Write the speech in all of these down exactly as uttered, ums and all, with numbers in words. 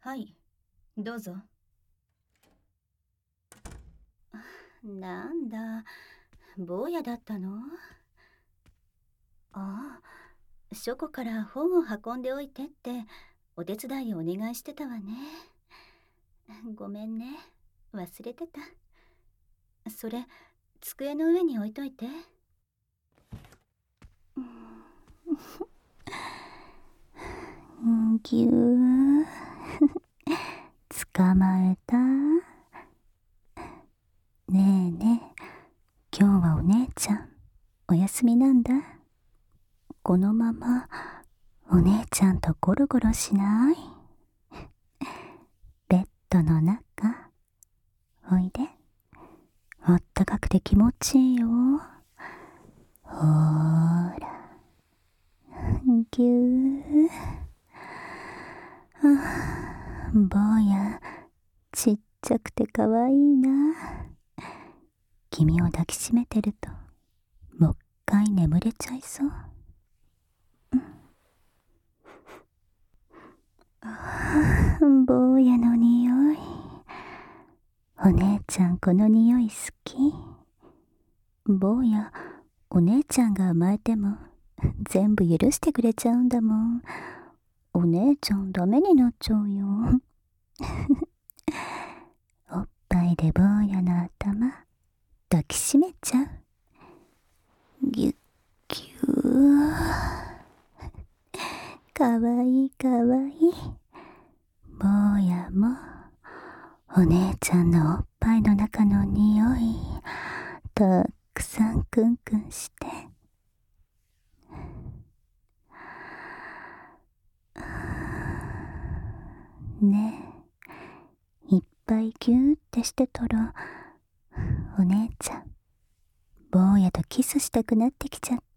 はい、どうぞ。なんだ、坊やだったの？ああ、書庫から本を運んでおいてってお手伝いをお願いしてたわね。ごめんね、忘れてた。それ、机の上に置いといて。ぎゅー捕まえた。ねえねえ、今日はお姉ちゃんお休みなんだ。このままお姉ちゃんとゴロゴロしない？ベッドの中おいで。あったかくて気持ちいいよ。ほーら、ぎゅー。あ、坊やちっちゃくてかわいいな。君を抱きしめてるともっかい眠れちゃいそう。ああ、坊やの匂い。お姉ちゃんこの匂い好き？坊や、お姉ちゃんが甘えても全部許してくれちゃうんだもん。お姉ちゃんダメになっちゃうよ。おっぱいで坊やの頭抱きしめちゃう。ぎゅっぎゅー。かわいいかわいい。坊やもお姉ちゃんのおっぱいの中の匂いたくさんクンクンして。ねえ、いっぱいギューってしてたらお姉ちゃん坊やとキスしたくなってきちゃった。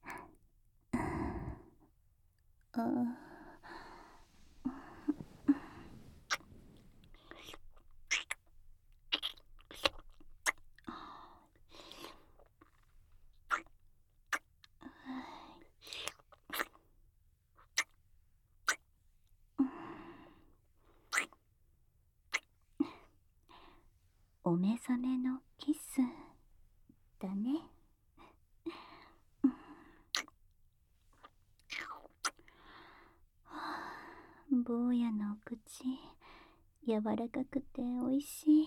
あお目覚めのキスだね。坊やのお口柔らかくておいしい。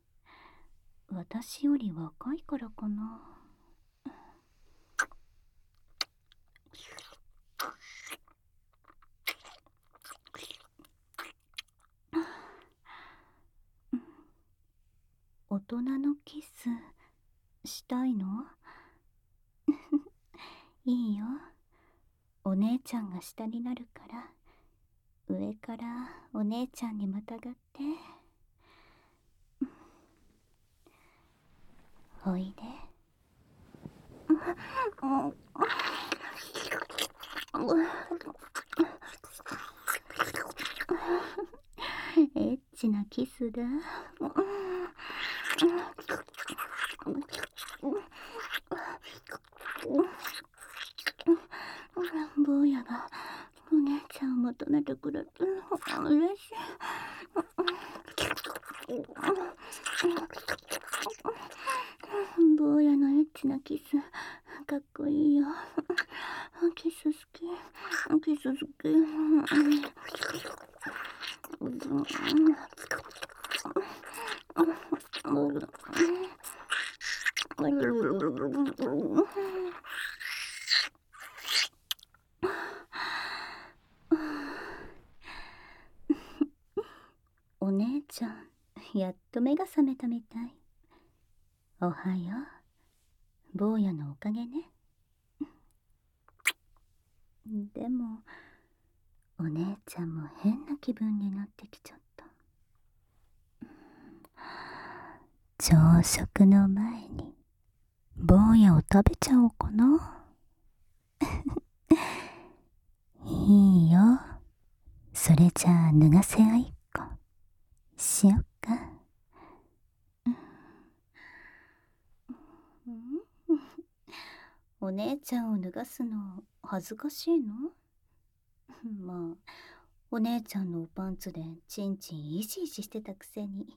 私より若いからかな。大人のキスしたいの？いいよ、お姉ちゃんが下になるから上からお姉ちゃんにまたがって。おいで。エッチなキスだ。坊やがお姉ちゃんを求めてくれて嬉しい。坊やのエッチなキスかっこいいよ。キス好き、キス好き。お姉ちゃんやっと目が覚めたみたい。おはよう、坊やのおかげね。でもお姉ちゃんも変な気分になってきちゃった。朝食の前に坊やを食べちゃおうかな。いいよ、それじゃあ脱がせ合いっこしよっか。お姉ちゃんを脱がすの恥ずかしいの？まあお姉ちゃんのおパンツでチンチンイシイシしてたくせに。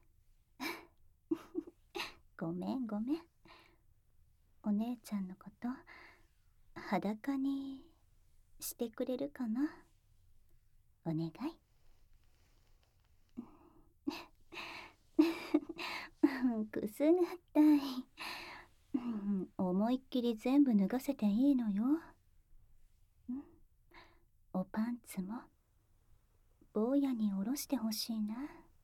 ごめんごめん。お姉ちゃんのこと裸にしてくれるかな。お願い。くすぐったい。思いっきり全部脱がせていいのよ。おパンツも坊やに下ろしてほしいな。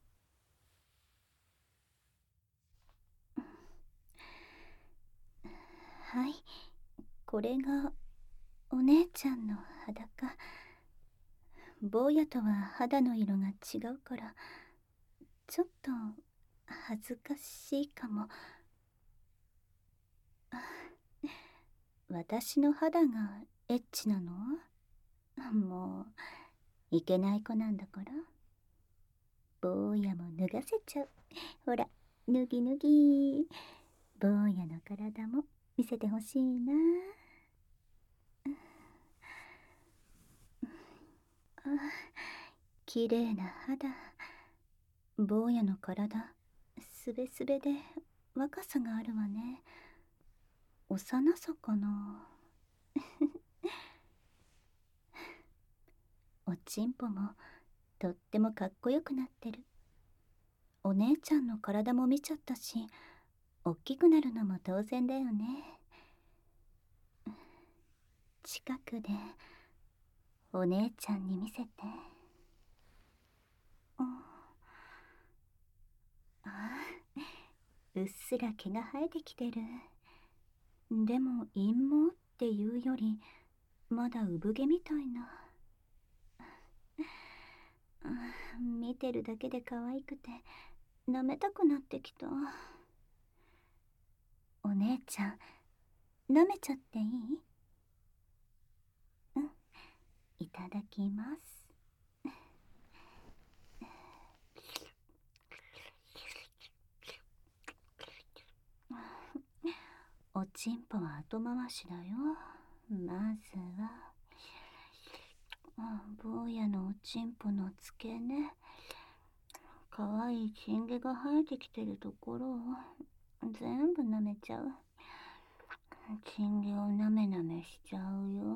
はい、これがお姉ちゃんの裸。坊やとは肌の色が違うからちょっと恥ずかしいかも。私の肌がエッチなの？もういけない子なんだから。坊やも脱がせちゃう。ほら、脱ぎ脱ぎ。坊やの体も見せてほしいな。あ、綺麗な肌。坊やの体すべすべで若さがあるわね。幼さかな。おちんぽもとってもかっこよくなってる。お姉ちゃんの体も見ちゃったし、おっきくなるのも当然だよね。近くでお姉ちゃんに見せて。ああ、うっすら毛が生えてきてる。でも陰謀っていうよりまだ産毛みたいな。見てるだけで可愛くて舐めたくなってきた。お姉ちゃん、舐めちゃっていい？うん、いただきます。おちんぽは後回しだよ。まずは坊やのおちんぽの付け根、かわいいチンゲが生えてきてるところを全部舐めちゃう。チンゲをなめなめしちゃうよ。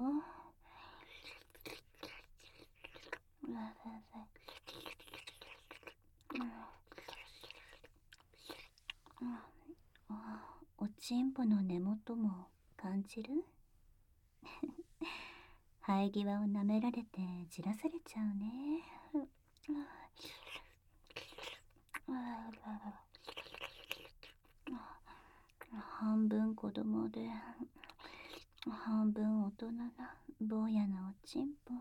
おちんぽの根元も感じる？生え際をなめられてじらされちゃうね。半分子供で半分大人な坊やなおちんぽ。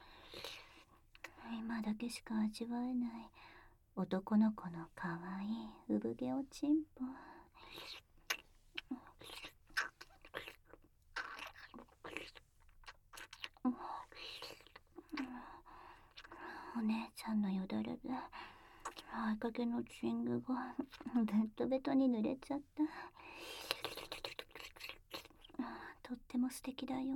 今だけしか味わえない男の子のかわいい産毛おちんぽ。お姉ちゃんのよだれで合鍵のチングがベットベトに濡れちゃった。とっても素敵だよ。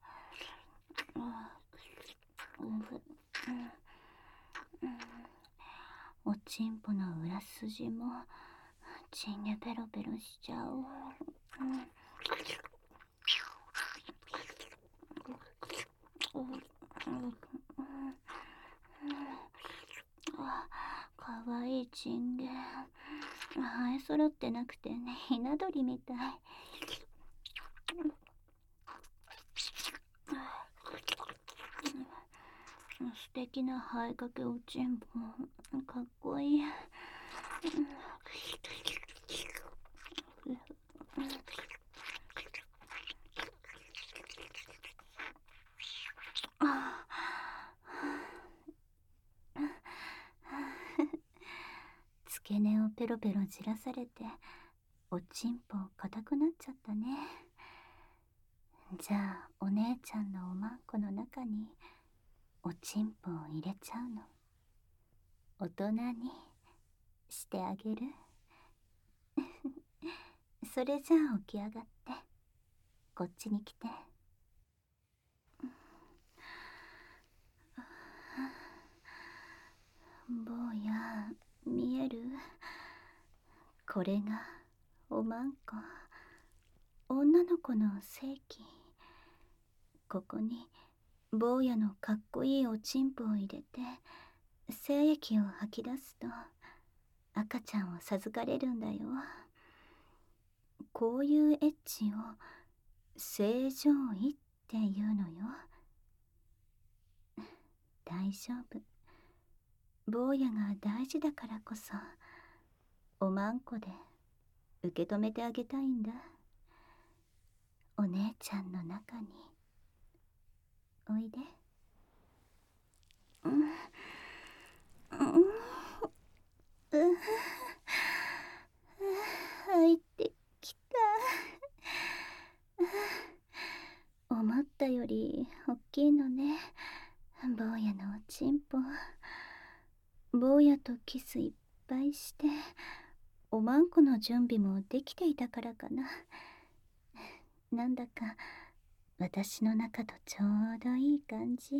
おちんぽの裏筋もチンゲペロペロしちゃう。かわいいチンゲ、生え揃ってなくてね、ひな鳥みたい。素敵な生えかけおちんぽ、かっこいい。付け根をペロペロじらされておちんぽ硬くなっちゃったね。じゃあお姉ちゃんのおまんこの中におちんぽを入れちゃうの。大人にしてあげる。それじゃあ起き上がってこっちに来て。 これがおまんこ、女の子の性器。ここに坊やのかっこいいおちんぽを入れて精液を吐き出すと赤ちゃんを授かれるんだよ。こういうエッチを正常位っていうのよ。大丈夫。坊やが大事だからこそおまんこで受け止めてあげたいんだ。お姉ちゃんの中においで。うんうんうん入ってきた。思ったより大きいのね、坊やのおちんぽ。坊やとキスいっぱいしておまんこの準備もできていたからかな。なんだか私の中とちょうどいい感じ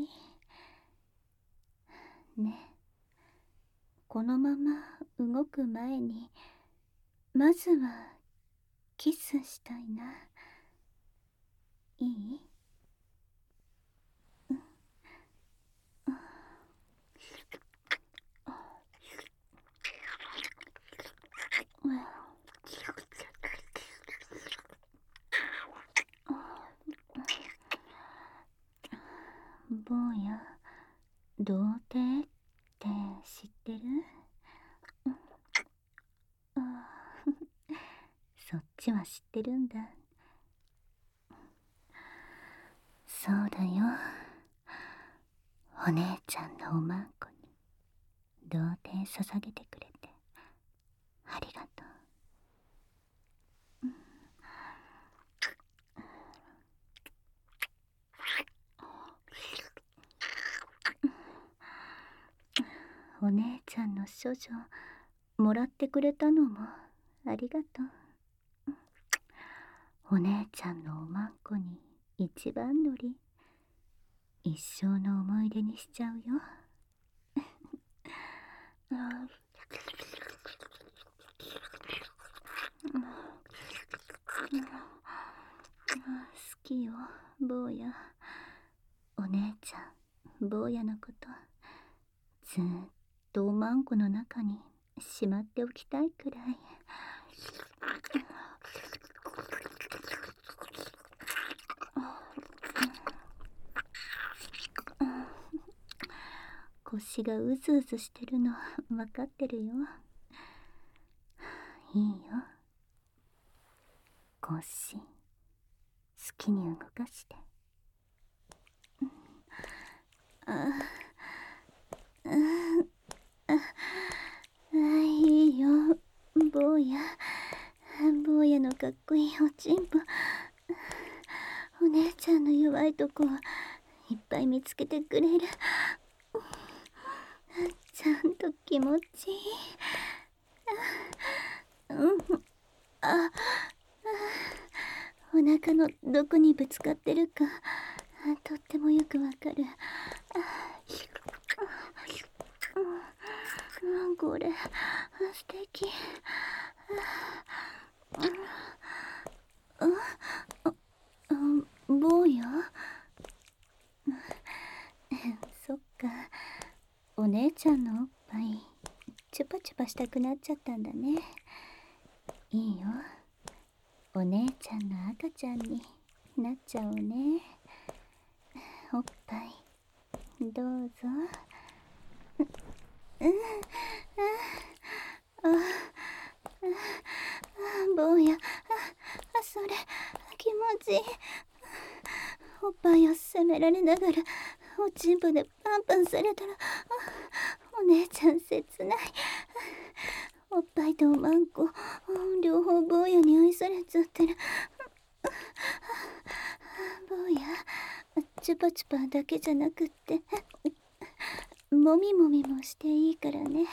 ね。このまま動く前にまずはキスしたいな。いい？うん、坊や、童貞って知ってる？あそっちは知ってるんだ。そうだよ。お姉ちゃんのおまんこに童貞捧げてくれてありがとう。お姉ちゃんの処女もらってくれたのもありがとう。お姉ちゃんのおまんこに一番乗り、一生の思い出にしちゃうよ。好きよ、坊や。お姉ちゃん、坊やのことずーっとおまんこの中にしまっておきたいくらい。腰がうずうずしてるの分かってるよ。いいよ。腰好きに動かして。ああああいいよ、坊や。坊やのかっこいいおちんぽ。お姉ちゃんの弱いとこいっぱい見つけてくれる。ちゃんと気持ちいい。うんああお腹のどこにぶつかってるかとってもよくわかる。うん、これ素敵。坊やそっか、お姉ちゃんのおっぱいチュパチュパしたくなっちゃったんだね。いいよ、お姉ちゃんの赤ちゃんになっちゃおうね。おっぱいどうぞ。うん、ああ坊や、あそれ気持ちいい。おっぱいを責められながらおちんぽでパンパンされたらお姉ちゃん切ない。おっぱいとおまんこ両方坊やに愛されちゃってる。坊や、チュパチュパだけじゃなくってもみもみもしていいからね。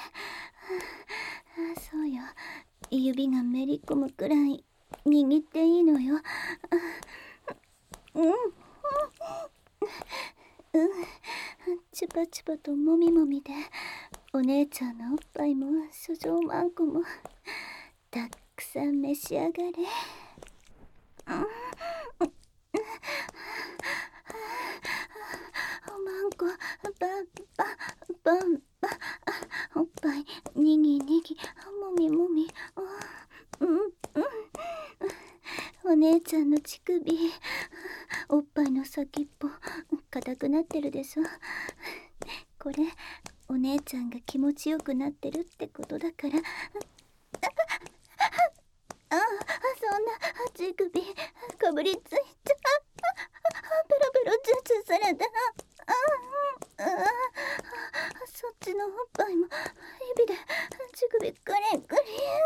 そうよ、指がめり込むくらい握っていいのよ。うんうんチュパチュパともみもみでお姉ちゃんのおっぱいも処女おまんこもたくさん召し上がれ。うん、おまんこばばばんば、おっぱいにぎにぎ、もみもみ、うんうん、お姉ちゃんの乳首、おっぱいの先っぽ硬くなってるでしょ。これお姉ちゃんが気持ちよくなってるってことだから。ああ、そんな乳首かぶりついちゃ、ペロペロチューチューされた。ああ、そっちのおっぱいも指で乳首クリクリ。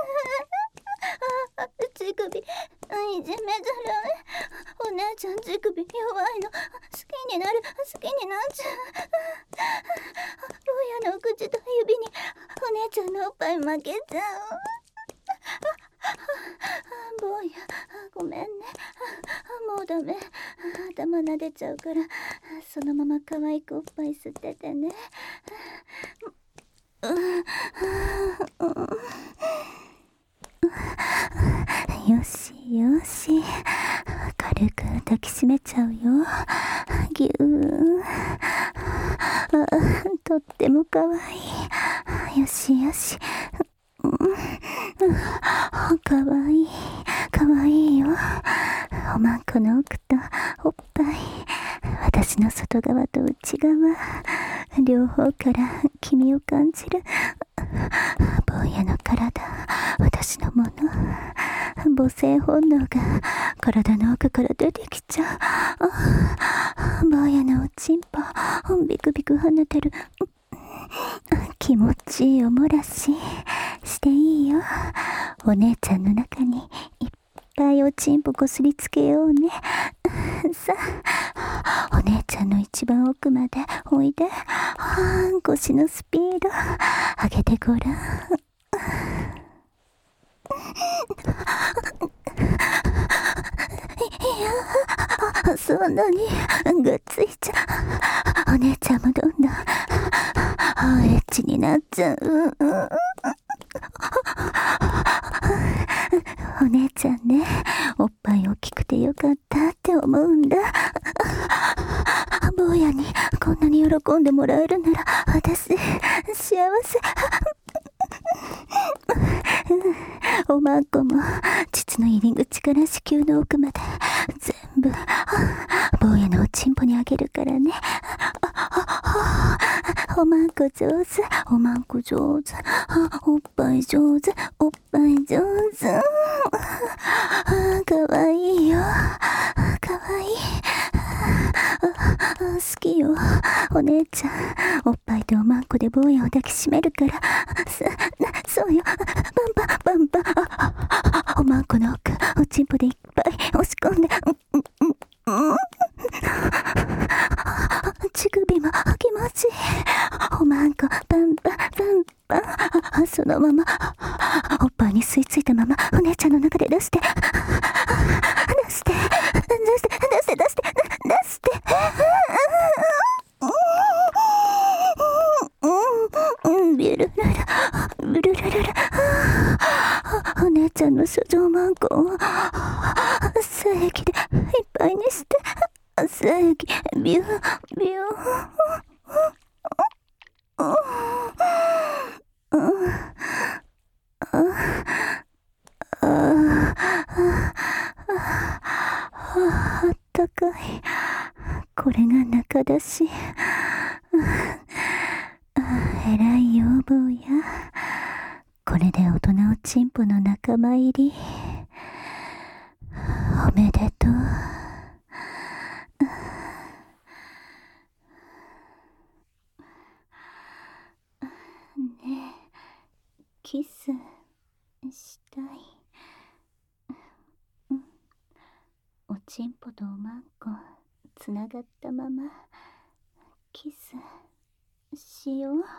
ああ、乳首いじめじゃない。お姉ちゃん乳首弱いの。好きになる、好きになっちゃう。坊やの口と指にお姉ちゃんのおっぱい負けちゃう。坊やごめんね。もうダメ。頭撫でちゃうから、そのまま可愛くおっぱい吸っててね。よしよし、軽く抱きしめちゃうよ。ぎゅー、とっても可愛い。よしよし、かわいいかわいいよ。おまんこの奥とおっぱい、私の外側と内側、両方から君を感じる。坊やの体、私のもの。母性本能が体の奥から出てきちゃう。坊やのおちんぽビクビク跳ねてる。気持ちいいおもらししていいよ。お姉ちゃんの中にいっぱいおちんぽこすりつけようね。さあ、お姉ちゃんの一番奥までおいで。腰のスピード上げてごらん。いや、そんなにがっついちゃう。お姉ちゃんもどんどんエッチになっちゃう。お姉ちゃんね、おっぱい大きくてよかったって思うんだ。坊やにこんなに喜んでもらえるなら私幸せ。おまんこも膣の入り口から子宮の奥まで全部坊やのおちんぽにあげるからね。おまんこ上手、おまんこ上手、おっぱい上手、おっぱい上手。かわいいよ、かわいい。好きよ、お姉ちゃん。おっぱいとおまんこで坊やを抱きしめるから。そうよ、バンバンバンバン。おまんこの奥、おちんぽでいっぱい押し込んで、乳首も気持ちいい。おまんこバンバンバンバン。そのままおっぱいに吸い付いたままお姉ちゃんの中で出して出して出して出して出して出してビルルルビルルルル。お姉ちゃんの処女マンコを精液でいっぱいにして、精液ビュービュー。あったかい。これが中出し。えらいよ坊や。これで大人おちんぽの仲間入り。おめでとう。ねえ、キスしたい。うん、おちんぽとおまんこつながったままキスしよう。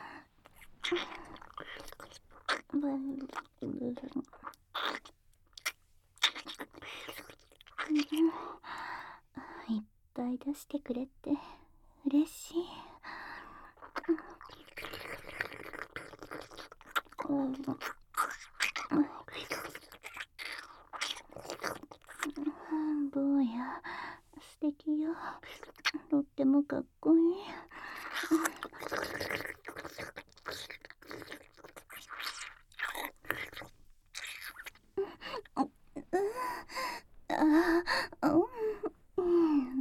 いっぱい出してくれて嬉しい。うん、 ああ、うん、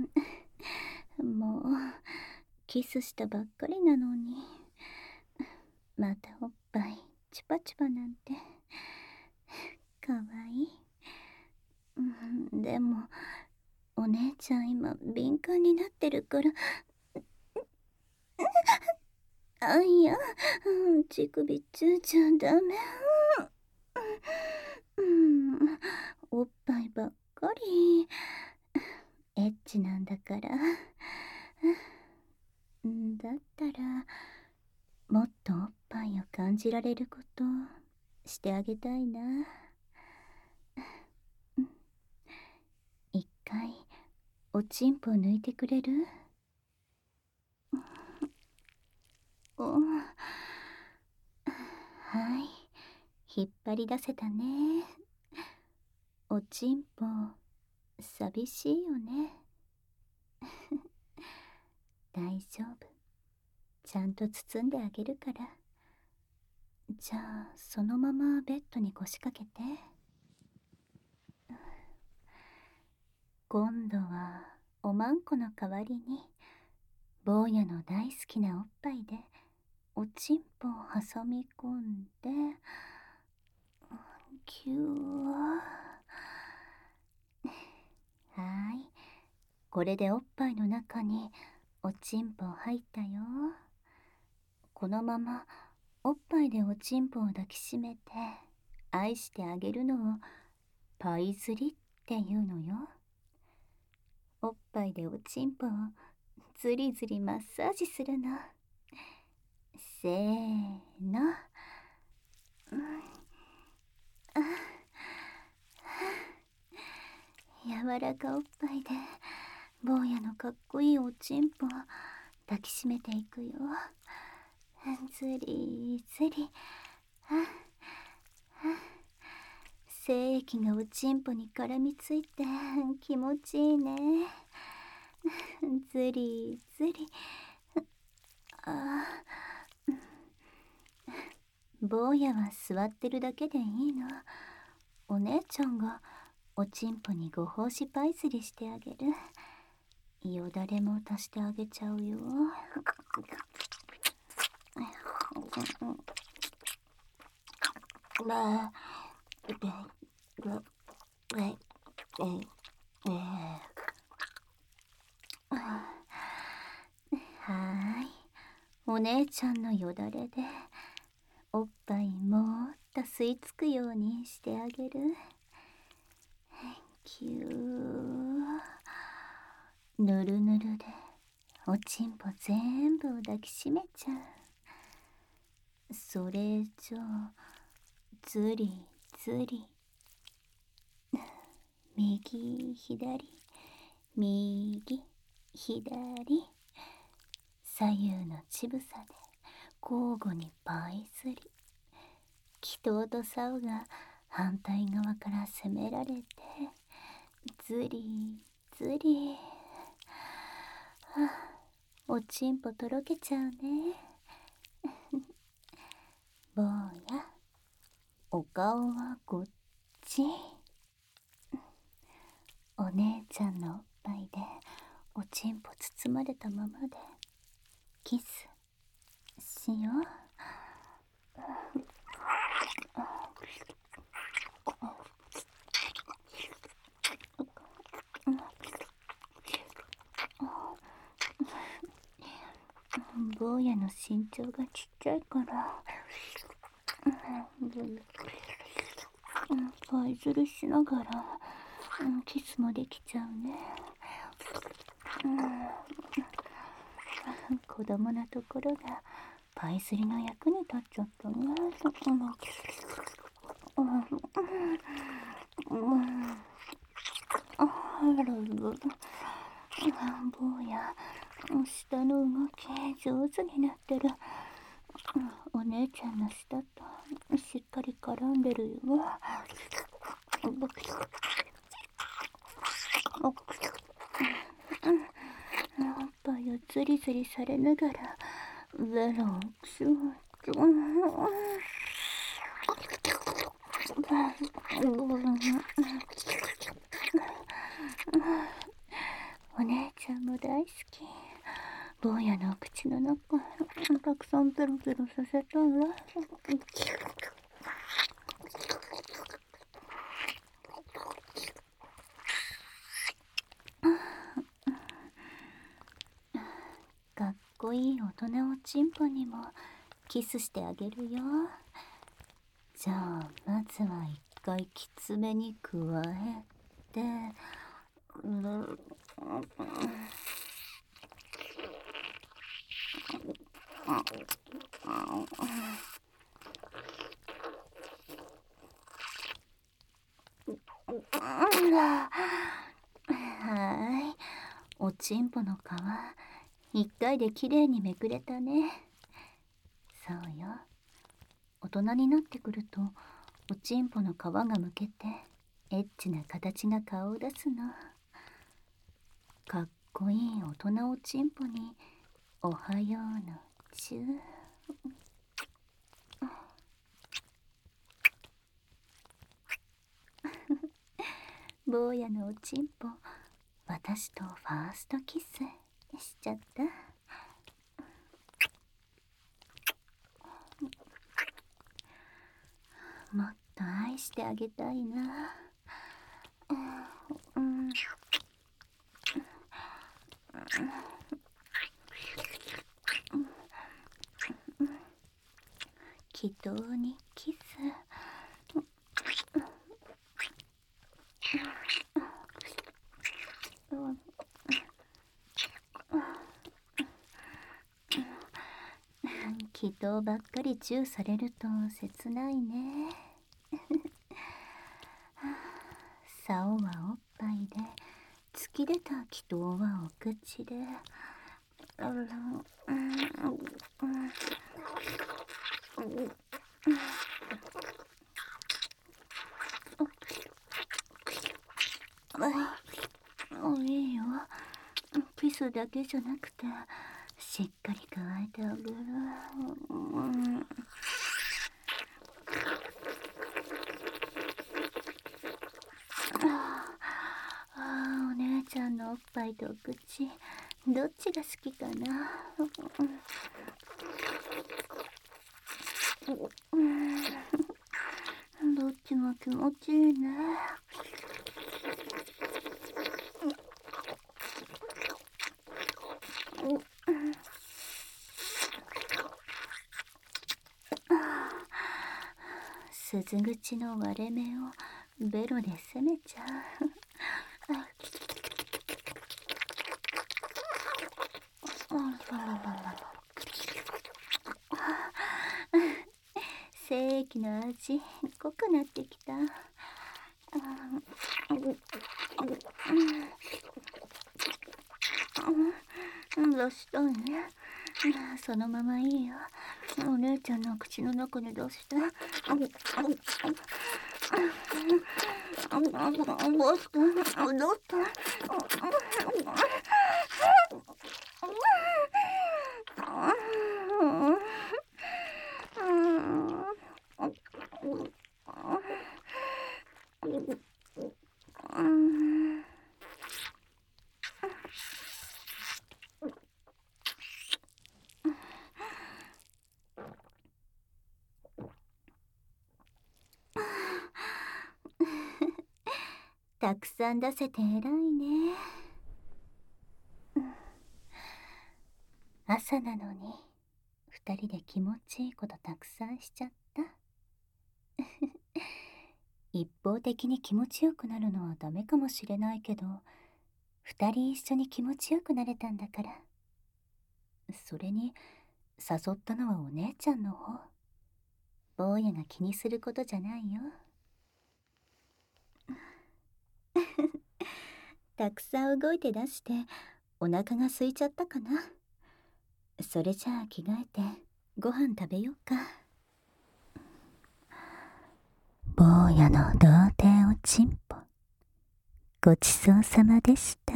もうキスしたばっかりなのに、またおっぱいチュパチュパなんてかわいい。うん、でもお姉ちゃん今敏感になってるから。あ、いや、うん、乳首ついちゃダメ。うん、おっぱいばっかり。エッチなんだから。だったらもっとおっぱいを感じられることしてあげたいな。一回おちんぽ抜いてくれる？うん、はい、引っ張り出せたね。おちんぽ寂しいよね。大丈夫、ちゃんと包んであげるから。じゃあそのままベッドに腰掛けて。今度はおまんこの代わりに坊やの大好きなおっぱいでおちんぽを挟み込んで、キュー。はーい、これでおっぱいの中におちんぽ入ったよ。このままおっぱいでおちんぽを抱きしめて愛してあげるのをパイ釣りっていうのよ。おっぱいでおちんぽをずりずりマッサージするの。せーの、うん、あ、柔らかおっぱいで坊やのかっこいいおちんぽを抱きしめていくよ。ずりずり、ああ、精液がおちんぽに絡みついて気持ちいいね。ずりずり、ああ、坊やは座ってるだけでいいの。お姉ちゃんがおちんぽにご奉仕パイ釣りしてあげる。よだれも足してあげちゃうよ。まあ、はーい、お姉ちゃんのよだれでおっぱいもっと吸い付くようにしてあげる。キュー。ぬるぬるでおちんぽ全部を抱きしめちゃう。それじゃあずりずり、右左右左、左右の乳房で交互にパイ釣り。祈祷と竿が反対側から攻められてずりずり、はあ、おちんぽとろけちゃうね。坊や、お顔はこっち。お姉ちゃんのおっぱいでおちんぽ包まれたままでキスしよう。坊やの身長がちっちゃいからパイ釣りしながらキスもできちゃうね。子供なところがパイ釣りの役に立っちゃったね。坊や、舌の動き上手になってる。お姉ちゃんの舌としっかり絡んでるよ。 ぱいをズリズリされながらベロをキュッキュッ。お姉ちゃんも大好き。坊やのお口の中たくさんペロペロさせたらかっこいい大人おちんぽにもキスしてあげるよ。じゃあまずは一回きつめに加えて、うん、はい、おちんぽの皮一回できれいにめくれたね。そうよ、大人になってくるとおちんぽの皮がむけてエッチな形が顔を出すの。かっこいい大人おちんぽにおはようのチュー。坊やのおちんぽ、私とファーストキスしちゃった。もっと愛してあげたいな。うん、祈祷にキス。祈祷ばっかりチューされると切ないね。竿はおっぱいで、突き出た祈祷はお口で。いいよ、キスだけじゃなくてしっかり加えてあげる。あ、お姉ちゃんのおっぱいとお口どっちが好きかな。どっちも気持ちいいね。鈴口の割れ目をベロで攻めちゃう。精液の味濃くなってきた。どうしたんね。そのままいいよ。お姉ちゃんの口の中に出して。どうした？どうした？たくさん出せて偉いね。朝なのに二人で気持ちいいことたくさんしちゃった。一方的に気持ちよくなるのはダメかもしれないけど、二人一緒に気持ちよくなれたんだから。それに誘ったのはお姉ちゃんの方。坊やが気にすることじゃないよ。たくさん動いて出してお腹が空いちゃったかな。それじゃあ着替えてご飯食べようか。坊やの童貞おちんぽ、ごちそうさまでした。